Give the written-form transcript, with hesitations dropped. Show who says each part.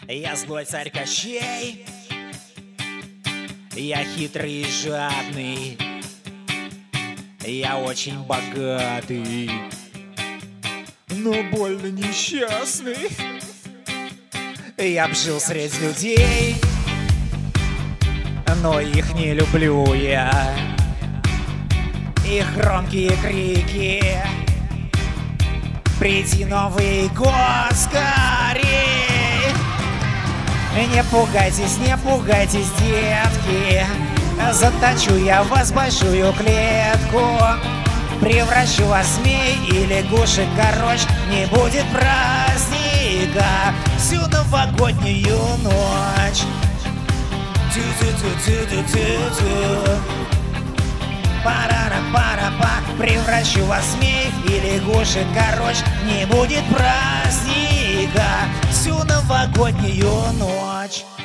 Speaker 1: Я злой царь Кощей, я хитрый и жадный, я очень богатый, но больно несчастный. Я б жил среди людей, но их не люблю я. Их громкие крики: приди, Новый год, скорей! Не пугайтесь, детки, заточу я вас в большую клетку, превращу вас в змей и лягушек, короче, не будет праздника всю новогоднюю ночь. Тю-тю-тю-тю-тю-тю-тю. Пара-ра-пара-па. Превращу вас в змей и лягушек, короче, не будет праздника всю новогоднюю ночь.